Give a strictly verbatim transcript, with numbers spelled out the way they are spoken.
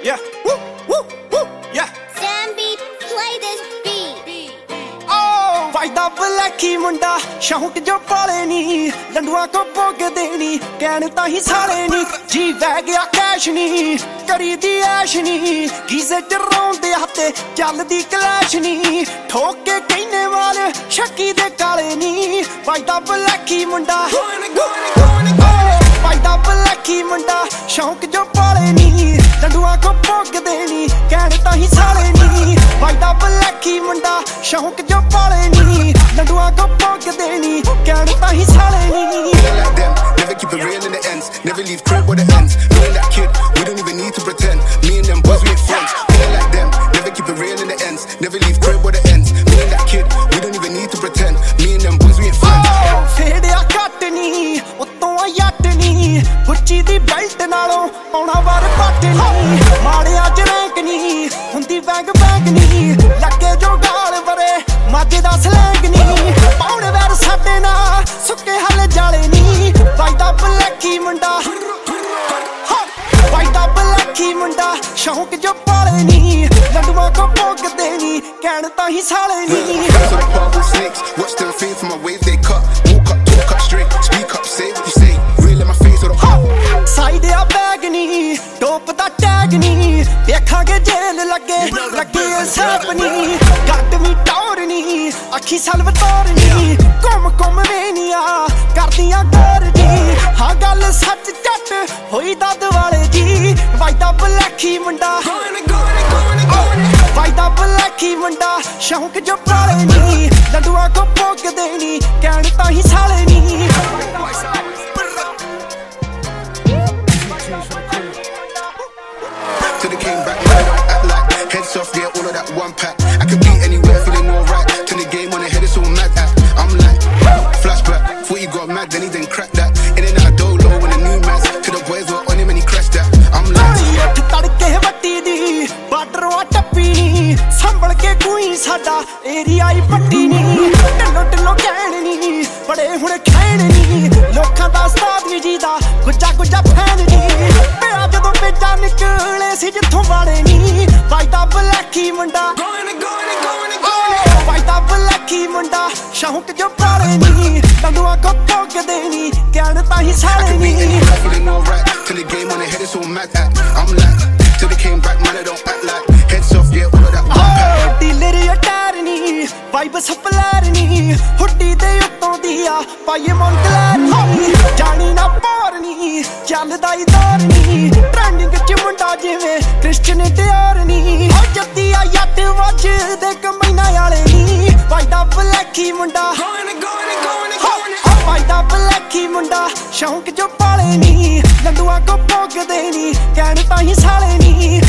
Yeah, woo, woo, woo, yeah. Zambi, play this beat. Oh, ਫਾਇਦਾ ਬਲੈਕੀ ਮੁੰਡਾ ਸ਼ੌਂਕ ਜੋ ਪਾਲੇ ਨੀ ਲੰਡੂਆਂ ਕੋ ਭੋਗ ਦੇਣੀ ਕਹਿਣ ਤਾਂ ਹੀ ਸਾਲੇ ਨੀ ਜੀ ਵਹਿ ਗਿਆ ਕੈਸ਼ ਨੀ ਕਰੀ ਦੀ ਐਸ਼ ਨੀ ਗੀਜ਼ੇ ਚ ਰੌਂਦੇ ਹੱਥੇ ਚੱਲਦੀ ਕਲੈਸ਼ ਨੀ ਠੋਕ ਕੇ ਕਹਿੰਨੇ ਵਾਲ ਸ਼ੱਕੀ ਦੇ ਕਾਲੇ ਨੀ ਫਾਇਦਾ ਬਲੈਕੀ ਮੁੰਡਾ ਫਾਇਦਾ ਬਲੈਕੀ ਮੁੰਡਾ ਸ਼ੌਂਕ ਜੋ ਪਾਲੇ ਨੀ ਲੰਡੂਆਂ ਕੋ ਭੋਗ ਦੇਣੀ ਕਹਿਣ ਤਾਂ ਹੀ ਸਾਲੇ ਨੀ ਫਾਇਦਾ ਬਲੈਕੀ ਮੁੰਡਾ ਸ਼ੌਂਕ ਜੋ ਪਾਲੇ ਨੀ ਲੰਡੂਆਂ ਕੋ ਭੋਗ ਦੇਣੀ ਕਹਿਣ ਤਾਂ ਹੀ ਸਾਲੇ ਨੀ like them, never keep it real in the ends, never leave crib where the ends. Me and that kid, we don't even need to pretend. Me and them boys, we ain't friends. Feeling like them, never keep it real in the ends, never leave crib where the ends. Me and that kid, we don't even need to pretend. Me and them boys, we ain't friends. ਫੇੜਿਆ ਕੱਟ ਨੀ ਉੱਤੋਂ ਆ ਯੱਟ ਨੀ ਗੁੱਚੀ ਦੀ belt ਨਾਲੋਂ ਆਉਣਾ ਵਾਰ ਪੱਟ ਨੀ ਮਾੜਿਆ ਚ ਰੈਂਕ ਨੀ ਹੁੰਦੀ ਬੈਂਗ ਬੈਂਗ ਨੀ ਲੱਗੇ ਜੋ ਗਾਲ ਵਰੇ ਮਾਝੇ ਦਾ ਸਲੈਂਗ ਨੀ ਪਾਉਣ ਵੈਰ ਸਾਡੇ ਨਾਲ ਸੁੱਕੇ ਹੱਲ ਜਾਲੇ ਨੀ ਫਾਇਦਾ ਬਲੈਕੀ ਮੁੰਡਾ ਫਾਇਦਾ ਬਲੈਕੀ ਮੁੰਡਾ ਸ਼ੌਂਕ ਜੋ ਪਾਲੇ ਨੀ ਲੰਡੂਆਂ ਕੋ ਭੋਗ ਦੇਣੀ ਕਹਿਣ ਤਾਂ ਹੀ ਸਾਲੇ ਨੀ Friends with the powerful snakes, watch them fade from my wave they cut. Walk up, talk up straight, speak up, say what you say. Real in my face or the side ਆ bag ਨੀ top ਦਾ tag ਨੀ ਵੇਖਾਂਗੇ jail ਲੱਗੇ ਲੱਗੇ sap ਨੀ ਗੱਟ ਵੀ ਟੌਰ ਨੀ ਅੱਖੀ ਸਲਵ ਤੋਰ ਨੀ ਘੁੰਮ ਘੁੰਮ ਵੇਨੀਆਂ ਕਰਦੀਆਂ ਗੌਰ ਨੀ ਹਾਂ ਗੱਲ ਸੱਚ ਝੱਟ ਹੋਈ ਦੱਦ ਵਾਲੇ ਜੀ ਵਾਇਦਾ ਬਲੈਕੀ ਮੁੰਡਾ ਵਾਇਦਾ ਬਲੈਕੀ ਮੁੰਡਾ ਸ਼ੌਂਕ ਜੋ ਪਾਲੇ ਨੀ ਲੰਡੂਆਂ ਕੋ ਭੋਗ ਦੇਣੀ ਕਹਿਣ ਤਾਂ ਹੀ ਸਾਲੇ ਨੀ till they came back, man, don't act like heads off, yeah, all of that one pack. I could be anywhere, feeling alright. Till the game on the head, it's all mad at. I'm like, flashback, thought you got mad, then he didn't crack that. In and out dolo when the new man's to the boys were on him and he crashed that. I'm like, ਤੜਕੇ ਵੱਟੀ ਦੀ ਬਾਰਡਰੋਂ ਟੱਪੀ ਨੀ ਸੰਭਲ ਕੇ ਕੋਈ ਸਾਡਾ area ਹੀ ਪੱਟੀ ਨੀ ਢਿੱਲੋ ਢਿੱਲੋ ਕਹਿਣ ਨੀ ਬੜੇ ਹੁਣ ਖੈਣ ਨੀ ਲੋਕਾਂ ਦਾ ਉਸਤਾਦ ਵੀ ਜੀ ਦਾ ਗੁੱਜਾ ਗੁੱਜਾ ਫੈਨ ਨੀ ਪਿਆ ਜਦੋਂ ਪੇਚਾ ਨਿਕਲੇ ਸੀ ਜਿੱਥੋਂ ਵਾਲੇ ਨੀ ਵਾਇਦਾ ਬਲੈਕੀ ਮੁੰਡਾ ਵਾਇਦਾ ਬਲੈਕੀ ਮੁੰਡਾ ਸ਼ੌਂਕ ਜੋ ਪਾਲੇ ਨੀ ਲੰਡੂਆਂ ਕੋ ਭੋਗ ਦੇਣੀ ਕਹਿਣ ਤਾਂ ਹੀ I ਸਾਲੇ could be ਨੀ anywhere, feeling alright. Till the game on the head, it's all mad at. I'm like, till they came back, man, I don't act like heads off, yeah, all of that one pack. Dealer ਅਟੈਰ ਨੀ vibe ਸਪਲੈਰ ਨੀ hoodie ਦੇ ਉੱਤੋਂ ਦੀ ਆ ਪਾਈਏ ਮੌਂਕਲੈਰ ਨੀ ਜਾਣੀ ਨਾ ਪੌਰ ਨੀ ਚੱਲਦਾ ਈ ਦੌਰ ਨੀ ਟ੍ਰੈਂਡਿੰਗ ਚ ਮੁੰਡਾ ਜਿਵੇਂ ਕ੍ਰਿਸਚਨ ਡਿਓਰ ਨੀ ਹੋ ਜੱਦੀ ਆ ਯੱਟ ਵੱਜਦੇ ਕਮੈਨਾ ਵਾਲੇ ਨੀ ਵਾਇਦਾ ਬਲੈਕੀ ਮੁੰਡਾ ਵਾਇਦਾ ਬਲੈਕੀ ਮੁੰਡਾ ਸ਼ੌਂਕ ਜੋ ਪਾਲੇ ਨੀ ਲੰਡੂਆਂ ਕੋ ਭੋਗ ਦੇਣੀ ਕਹਿਣ ਤਾਂ ਹੀ ਸਾਲੇ ਨੀ